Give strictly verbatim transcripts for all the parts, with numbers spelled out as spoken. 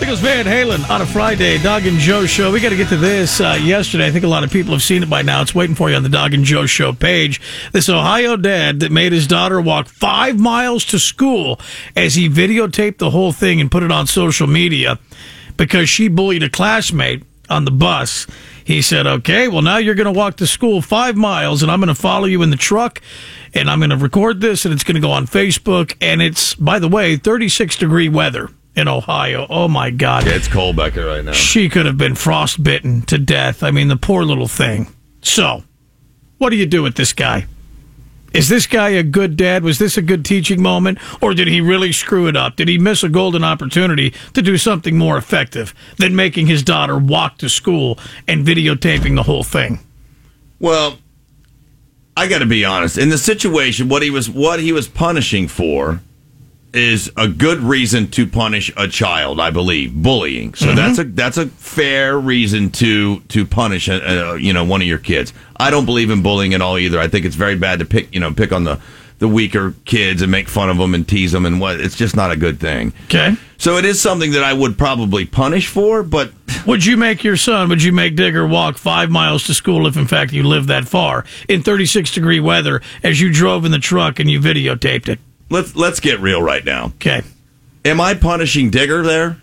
goes Van Halen on a Friday, Doug and Joe Show. We got to get to this. Uh, yesterday, I think a lot of people have seen it by now. It's waiting for you on the Doug and Joe Show page. This Ohio dad that made his daughter walk five miles to school as he videotaped the whole thing and put it on social media because she bullied a classmate on the bus. He said, okay, well, now you're going to walk to school five miles, and I'm going to follow you in the truck, and I'm going to record this, and it's going to go on Facebook. And it's, by the way, thirty-six degree weather in Ohio. Oh, my God. Yeah, it's cold back here right now. She could have been frostbitten to death. I mean, the poor little thing. So, what do you do with this guy? Is this guy a good dad? Was this a good teaching moment? Or did he really screw it up? Did he miss a golden opportunity to do something more effective than making his daughter walk to school and videotaping the whole thing? Well, I got to be honest. In the situation, what he was what he was punishing for is a good reason to punish a child, I believe, bullying. So mm-hmm. that's a that's a fair reason to to punish a, a, you know one of your kids. I don't believe in bullying at all either. I think it's very bad to pick you know pick on the, the weaker kids and make fun of them and tease them, and what it's just not a good thing. Okay. So it is something that I would probably punish for, but would you make your son, would you make Digger walk five miles to school if in fact you live that far in thirty-six degree weather as you drove in the truck and you videotaped it? Let's let's get real right now. Okay. Am I punishing Digger there?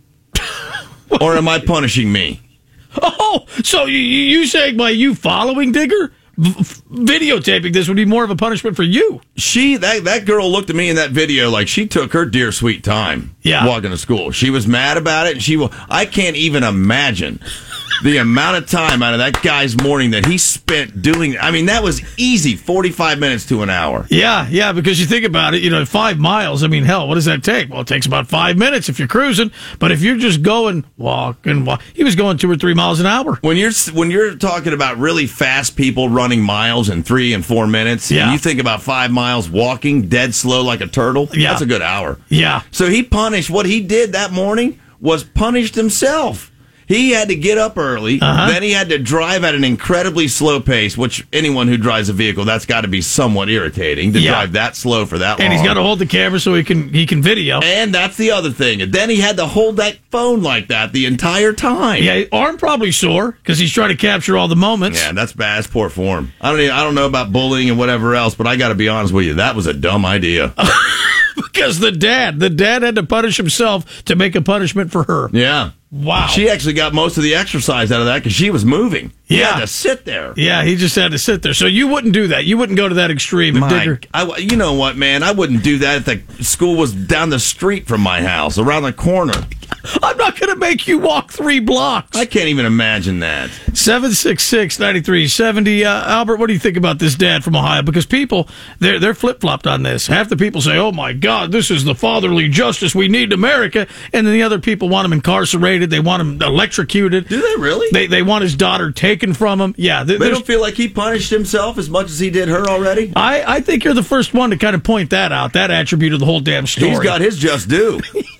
Or am I punishing me? Oh, so you, you saying by you following Digger, v- videotaping this would be more of a punishment for you? She, that, that girl looked at me in that video like she took her dear sweet time yeah. walking to school. She was mad about it, and she will. I can't even imagine the amount of time out of that guy's morning that he spent doing. I mean, that was easy, forty-five minutes to an hour. Yeah, yeah, because you think about it, you know, five miles, I mean, hell, what does that take? Well, it takes about five minutes if you're cruising, but if you're just going, walk and walk, he was going two or three miles an hour. When you're when you're talking about really fast people running miles in three and four minutes, yeah. and you think about five miles walking dead slow like a turtle, yeah. that's a good hour. Yeah. So he punished, what he did that morning was punished himself. He had to get up early, uh-huh. then he had to drive at an incredibly slow pace, which anyone who drives a vehicle, that's got to be somewhat irritating to yeah. drive that slow for that long. And he's got to hold the camera so he can he can video. And that's the other thing. And then he had to hold that phone like that the entire time. Yeah, arm probably sore because he's trying to capture all the moments. Yeah, that's bad. That's poor form. I don't even, I don't know about bullying and whatever else, but I got to be honest with you, that was a dumb idea. Because the dad, the dad had to punish himself to make a punishment for her. Yeah. Wow. She actually got most of the exercise out of that because she was moving. He yeah. had to sit there. Yeah, he just had to sit there. So you wouldn't do that. You wouldn't go to that extreme. My, Digger. I, you know what, man? I wouldn't do that if the school was down the street from my house, around the corner. I'm not going to make you walk three blocks. I can't even imagine that. seven six six, nine three seven zero. Uh, Albert, what do you think about this dad from Ohio? Because people, they're, they're flip-flopped on this. Half the people say, oh, my God, this is the fatherly justice we need in America. And then the other people want him incarcerated. They want him electrocuted. Do they really? They they want his daughter taken from him. Yeah. They don't feel like he punished himself as much as he did her already? I, I think you're the first one to kind of point that out, that attribute of the whole damn story. He's got his just due.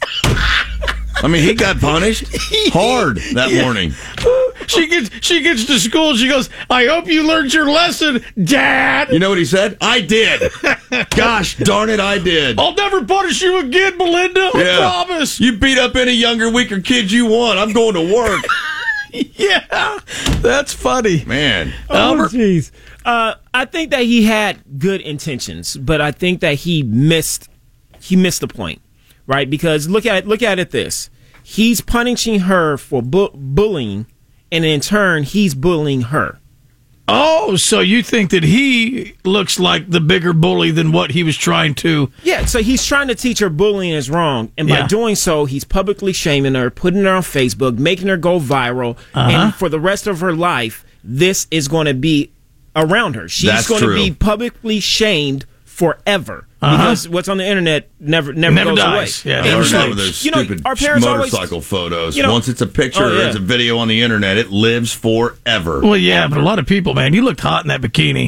I mean, he got punished hard that yeah. morning. She gets she gets to school and she goes, I hope you learned your lesson, Dad. You know what he said? I did. Gosh darn it, I did. I'll never punish you again, Melinda. Yeah. I promise. You beat up any younger, weaker kid you want. I'm going to work. Yeah, that's funny. Man. Albert? Oh, jeez. Uh, I think that he had good intentions, but I think that he missed he missed the point, right? Because look at look at it this. He's punishing her for bu- bullying, and in turn, he's bullying her. Oh, so you think that he looks like the bigger bully than what he was trying to... Yeah, so he's trying to teach her bullying is wrong, and by yeah. doing so, he's publicly shaming her, putting her on Facebook, making her go viral, uh-huh. and for the rest of her life, this is going to be around her. She's That's going to true. be publicly shamed forever. Uh-huh. Because what's on the internet never never, never goes dies. away. Yeah, I never heard dies. some of those You know, stupid our parents always- motorcycle photos. you know- Once it's a picture Oh, or yeah. it's a video on the internet, it lives forever. Well, yeah, but a lot of people, man, you looked hot in that bikini.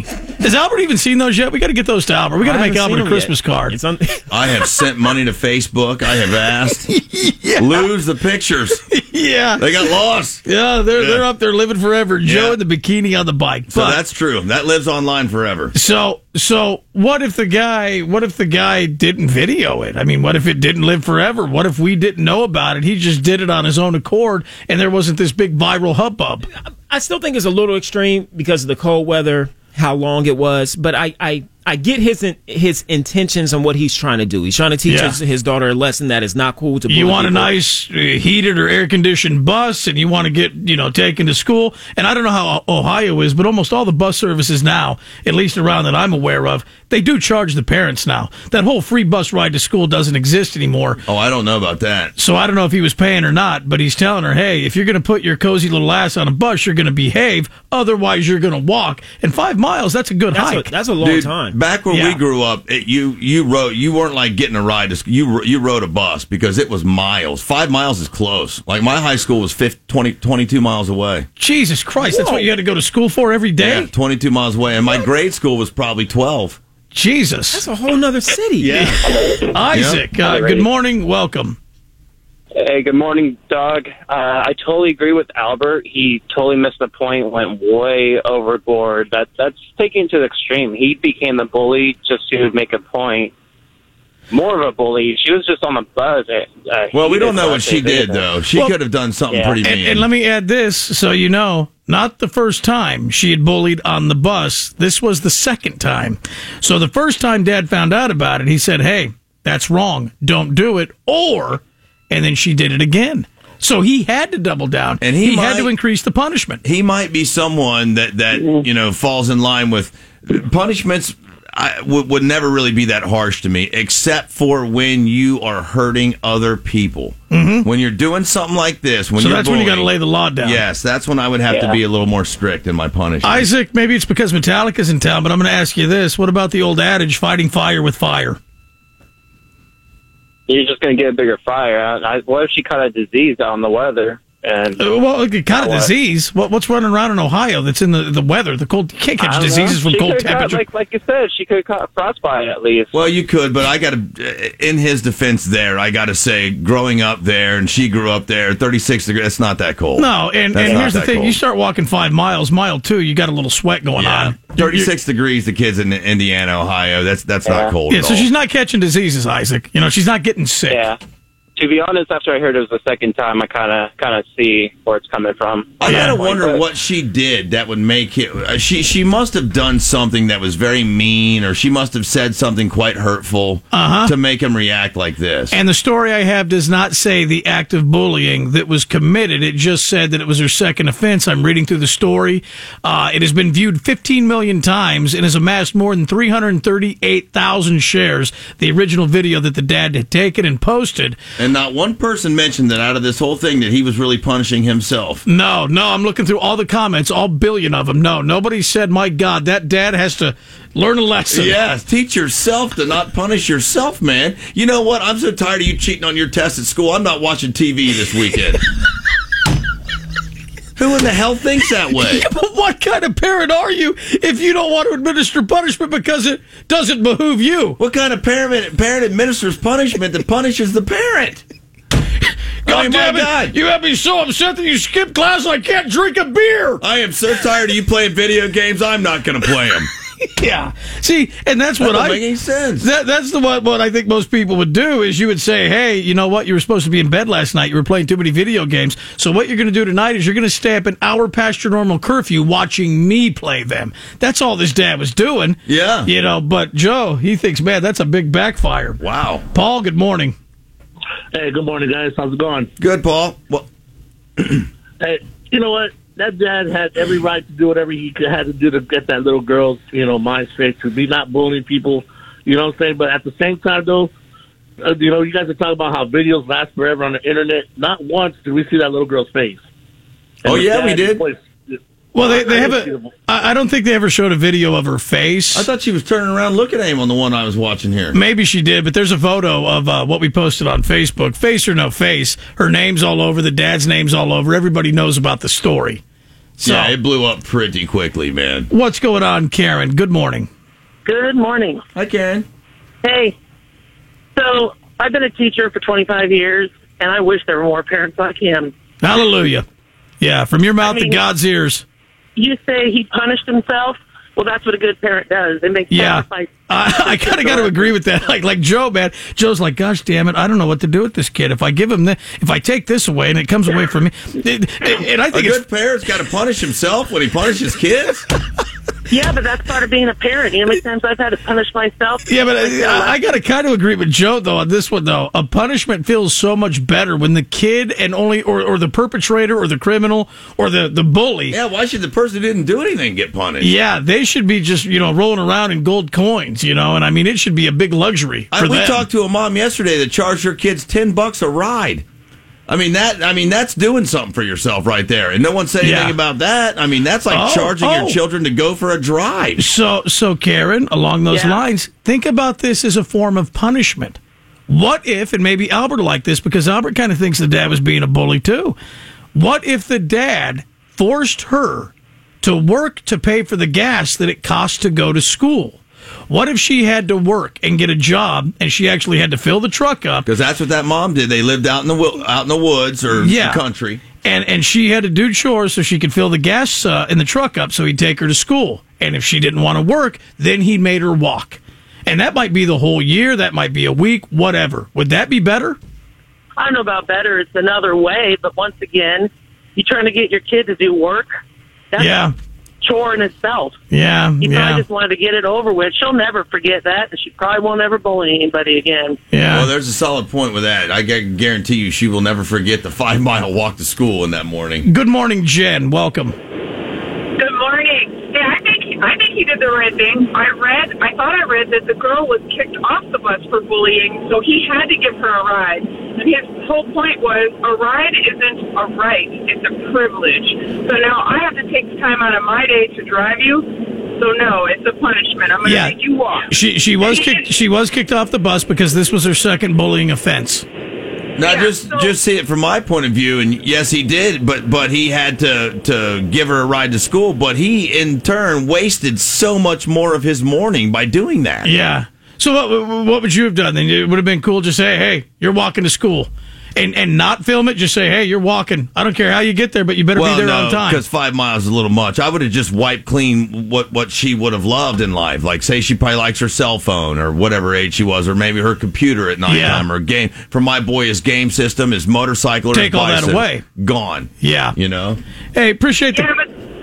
Has Albert even seen those yet? We got to get those to Albert. We got to make Albert a Christmas yet. card. It's on- I have sent money to Facebook. I have asked. yeah. Lose the pictures. yeah. They got lost. Yeah, they're Yeah. they're up there living forever. Joe Yeah. in the bikini on the bike. So But- that's true. That lives online forever. So, so what if the guy? What if the guy didn't video it? I mean, what if it didn't live forever? What if we didn't know about it? He just did it on his own accord, and there wasn't this big viral hubbub. I still think it's a little extreme because of the cold weather, how long it was. But I, I, I get his in, his intentions on what he's trying to do. He's trying to teach Yeah. his, his daughter a lesson that is not cool to. You bully want a people. nice uh, heated or air conditioned bus, and you want to get you know taken to school. And I don't know how Ohio is, but almost all the bus services now, at least around that I'm aware of, they do charge the parents now. That whole free bus ride to school doesn't exist anymore. Oh, I don't know about that. So I don't know if he was paying or not, but he's telling her, hey, if you're going to put your cozy little ass on a bus, you're going to behave. Otherwise, you're going to walk. And five miles, that's a good That's a, hike. that's a long Dude, time. back when Yeah. we grew up, it, you you rode you weren't like getting a ride to school. You you rode a bus because it was miles. Five miles is close. Like my high school was fifty, twenty, twenty-two miles away. Jesus Christ, that's Whoa. what you had to go to school for every day? Yeah, twenty-two miles away, and my grade school was probably twelve. Jesus. That's a whole nother city. Yeah. Isaac, uh, good morning. Welcome. Hey, good morning, Doug. Uh, I totally agree with Albert. He totally missed the point, went way overboard. That That's taking it to the extreme. He became the bully just to make a point. More of a bully. She was just on the buzz. Uh, Well, we he don't did know what not she say did, anything. though. She Well, could have done something yeah. pretty And, mean. and let me add this so you know, not the first time she had bullied on the bus. This was the second time. So the first time Dad found out about it, he said, hey, that's wrong. Don't do it. Or, and then she did it again. So he had to double down. And he had might- to increase the punishment. he might be someone that that you know falls in line with punishments. I, would, would never really be that harsh to me, except for when you are hurting other people. Mm-hmm. When you're doing something like this, when So you're that's when you got to bullying, lay the law down. Yes, that's when I would have to Yeah. be a little more strict in my punishment. Isaac, maybe it's because Metallica's in town, but I'm going to ask you this. What about the old adage, fighting fire with fire? You're just going to get a bigger fire. I, what if she caught a disease out in the weather? And Uh, well, it kind of What? disease. What, what's running around in Ohio that's in the, the weather? The cold. You can't I catch don't diseases know. from She cold could've caught- temperature. like, like you said, she could have caught frostbite at least. Well, you could, but I got to, in his defense there, I got to say, growing up there, and she grew up there, thirty-six degrees, it's not that cold. No, and, That's and not here's the that thing: cold. you start walking five miles, mile two, you got a little sweat going Yeah. on. thirty-six degrees, the kids in Indiana, Ohio, that's that's Yeah. not cold Yeah, at so all. she's not catching diseases, Isaac. You know, she's not getting sick. Yeah. To be honest, after I heard it was the second time, I kind of kind of see where it's coming from. I Yeah. gotta wonder But- what she did that would make it. uh, She she must have done something that was very mean, or she must have said something quite hurtful Uh-huh. to make him react like this. And the story I have does not say the act of bullying that was committed. It just said that it was her second offense. I'm reading through the story. Uh, it has been viewed fifteen million times and has amassed more than three hundred thirty-eight thousand shares. The original video that the dad had taken and posted. And not one person mentioned that out of this whole thing that he was really punishing himself. No, no, I'm looking through all the comments, all billion of them. No, nobody said, my God, that dad has to learn a lesson. Yes, teach yourself to not punish yourself, man. You know what? I'm so tired of you cheating on your test at school. I'm not watching T V this weekend. Who in the hell thinks that way? But what kind of parent are you if you don't want to administer punishment because it doesn't behoove you? What kind of parent parent administers punishment that punishes the parent? God Oh, damn my it! God. You have me so upset that you skipped class. I can't drink a beer. I am so tired of you playing video games. I'm not going to play them. Yeah. See, and that's That what doesn't I. make any sense. That, that's the what, what I think most people would do is you would say, hey, you know what? You were supposed to be in bed last night. You were playing too many video games. So what you're going to do tonight is you're going to stay up an hour past your normal curfew watching me play them. That's all this dad was doing. Yeah. You know, but Joe, he thinks, man, that's a big backfire. Wow. Paul, good morning. Hey, good morning, guys. How's it going? Good, Paul. Well, Hey, you know what? That dad had every right to do whatever he could, had to do to get that little girl's, you know, mind straight, to be not bullying people. You know what I'm saying? But at the same time, though, uh, you know, you guys are talking about how videos last forever on the internet. Not once did we see that little girl's face. And Oh, the yeah, we dad did. was- Well, they, they I have didn't see a. the- I I don't think they ever showed a video of her face. I thought she was turning around looking at him on the one I was watching here. Maybe she did, but there's a photo of uh, what we posted on Facebook. Face or no face, her name's all over, the dad's name's all over. Everybody knows about the story. So, yeah, it blew up pretty quickly, man. What's going on, Karen? Good morning. Good morning. Hi, Karen. Hey, so I've been a teacher for twenty-five years, and I wish there were more parents like him. Hallelujah. Yeah, from your mouth I mean, to God's ears. You say he punished himself? Well, that's what a good parent does. It makes Yeah, sacrifice. I, I kind of got to agree with that. Like, like Joe, man. Joe's like, gosh, damn it, I don't know what to do with this kid. If I give him the, if I take this away and it comes away from me, it, and I A think it's good parent's got to punish himself when he punishes kids. Yeah, but that's part of being a parent. You know how many times I've had to punish myself? Yeah, but I, I got to kind of agree with Joe, though, on this one, though. A punishment feels so much better when the kid and only, or, or the perpetrator or the criminal or the, the bully. Yeah, why should the person who didn't do anything get punished? Yeah, they should be just, you know, rolling around in gold coins, you know, and I mean, it should be a big luxury for I, we them. talked to a mom yesterday that charged her kids ten bucks a ride. I mean that. I mean that's doing something for yourself right there, and no one said anything Yeah. about that. I mean that's like Oh, charging oh. your children to go for a drive. So, so Karen, along those Yeah. lines, think about this as a form of punishment. What if, and maybe Albert liked this because Albert kind of thinks the dad was being a bully too. What if the dad forced her to work to pay for the gas that it cost to go to school? What if she had to work and get a job and she actually had to fill the truck up? Because that's what that mom did. They lived out in the wo- out in the woods or Yeah. the country. And and she had to do chores so she could fill the gas uh, in the truck up so he'd take her to school. And if she didn't want to work, then he made her walk. And that might be the whole year. That might be a week, whatever. Would that be better? I don't know about better. It's another way. But once again, you're trying to get your kid to do work. That's Yeah. a chore in itself. Yeah. He yeah. probably just wanted to get it over with. She'll never forget that, and she probably won't ever bully anybody again. yeah. Well, there's a solid point with that. I gu- guarantee you, she will never forget the five mile walk to school in that morning. Good morning, Jen. Welcome. Good morning. Yeah, I think I think he did the right thing. I read, I thought I read that the girl was kicked off the bus for bullying, so he had to give her a ride. And his whole point was a ride isn't a right; it's a privilege. So now I have to take the time out of my day to drive you. So no, it's a punishment. I'm going to Yeah. make you walk. She she was And he kicked. did- She was kicked off the bus because this was her second bullying offense. Now, Yeah, just so- just see it from my point of view, and yes, he did, but but he had to to give her a ride to school, but he in turn wasted so much more of his morning by doing that. Yeah. So what what would you have done then? It would have been cool. Just say, hey, you're walking to school. And and not film it. Just say, hey, you're walking. I don't care how you get there, but you better Well, be there no, on time. because five miles is a little much. I would have just wiped clean what, what she would have loved in life. Like, say she probably likes her cell phone or whatever age she was, or maybe her computer at nighttime Yeah. or game. For my boy, his game system, his motorcycle, or Take his all that bicycle, away. Gone. Yeah. You know? Hey, appreciate the. Yeah,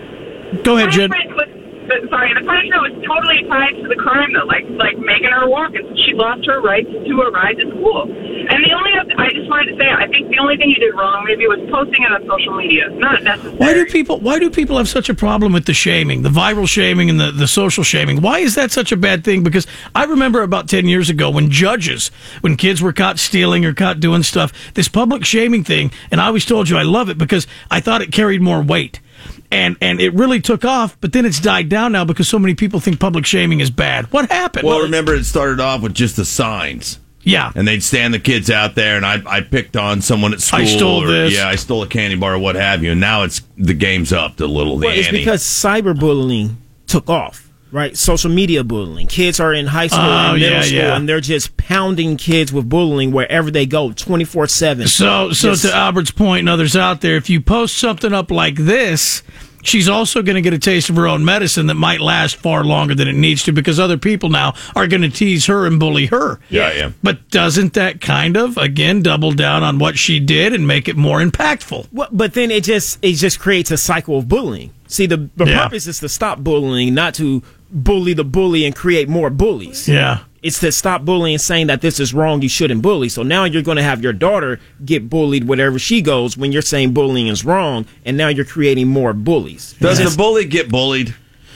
but Go ahead, Jen. punishment was, but, sorry, the punishment was totally tied to the crime, though, like like making her walk, and she lost her right to a ride to school. And the only, other, I just wanted to say, I think the only thing you did wrong maybe was posting it on social media. Not necessary. Why do people why do people have such a problem with the shaming, the viral shaming and the, the social shaming? Why is that such a bad thing? Because I remember about ten years ago when judges, when kids were caught stealing or caught doing stuff, this public shaming thing, and I always told you I love it because I thought it carried more weight. And and it really took off, but then it's died down now because so many people think public shaming is bad. What happened? Well, remember, it started off with just the signs. yeah. And they'd stand the kids out there, and I, I picked on someone at school. I stole or, this. Yeah, I stole a candy bar or what have you. And now it's the game's up to little the Well, it's ante. because cyberbullying took off, right? Social media bullying. Kids are in high school Oh, and middle yeah, school, yeah. and they're just pounding kids with bullying wherever they go, twenty-four seven. So, so Just- to Albert's point and others out there, if you post something up like this, she's also going to get a taste of her own medicine that might last far longer than it needs to because other people now are going to tease her and bully her. Yeah, yeah. But doesn't that kind of, again, double down on what she did and make it more impactful? Well, but then it just it just creates a cycle of bullying. See, the, the Yeah. purpose is to stop bullying, not to bully the bully and create more bullies. Yeah. It's to stop bullying, saying that this is wrong, you shouldn't bully. So now you're going to have your daughter get bullied wherever she goes when you're saying bullying is wrong, and now you're creating more bullies. Does It's- the bully get bullied?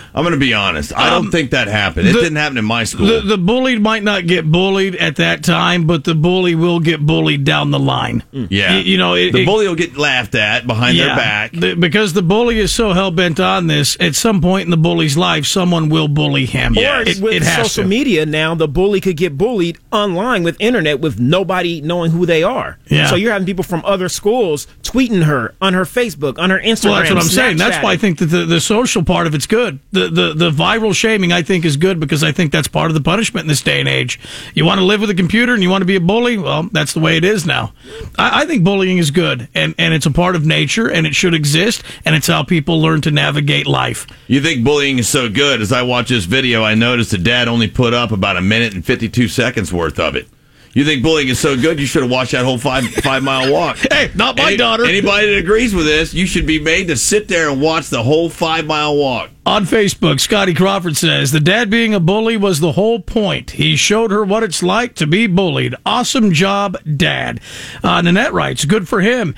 I'm going to be honest. I Um, don't think that happened. It the- didn't happen in my school. The, the bullied might not get bullied at that time, but the bully will get bullied down the line. yeah. You, you know, it, the it- bully will get laughed at behind their back. the- because the bully is so hell bent on this. At some point in the bully's life, someone will bully him. Or it, with it has social to. media now, the bully could get bullied online with internet with nobody knowing who they are. Yeah. So you're having people from other schools tweeting her on her Facebook, on her Instagram. Well, that's what I'm saying. That's why I think that the, the social part of it's good. The, the the viral shaming, I think, is good because I think that's part of the punishment in this day and age. You want to live with a computer and you want to be a bully? Well, that's the way it is now. I, I think bullying is good, and, and it's a part of nature, and it should exist, and it's how people learn to navigate life. You think bullying is so good? As I watch this video, I noticed the dad only put up about a minute and fifty-two seconds worth of it. You think bullying is so good? You should have watched that whole five five mile walk. Hey, not my Any- daughter. Anybody that agrees with this, you should be made to sit there and watch the whole five mile walk. On Facebook, Scotty Crawford says, the dad being a bully was the whole point. He showed her what it's like to be bullied. Awesome job, Dad. Uh, Nanette writes, good for him.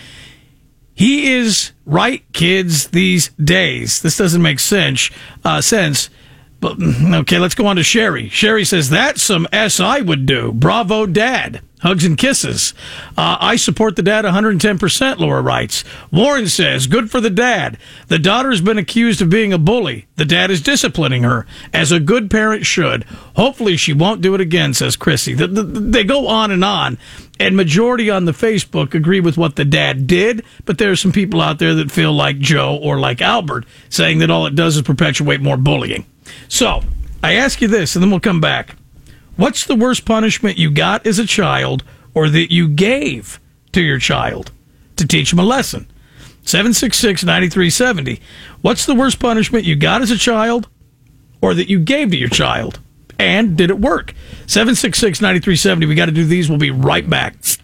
He is right, kids, these days. This doesn't make sense. Uh, sense. But, okay, let's go on to Sherry. Sherry says, that's some S I would do. Bravo, Dad. Hugs and kisses. Uh, I support the dad one hundred ten percent, Laura writes. Warren says, good for the dad. The daughter's been accused of being a bully. The dad is disciplining her, as a good parent should. Hopefully she won't do it again, says Chrissy. The, the, they go on and on, and majority on the Facebook agree with what the dad did, but there are some people out there that feel like Joe or like Albert, saying that all it does is perpetuate more bullying. So, I ask you this, and then we'll come back. What's the worst punishment you got as a child or that you gave to your child to teach him a lesson? seven six six, nine three seven zero. What's the worst punishment you got as a child or that you gave to your child? And did it work? seven six six, nine three seven zero. We got to do these. We'll be right back.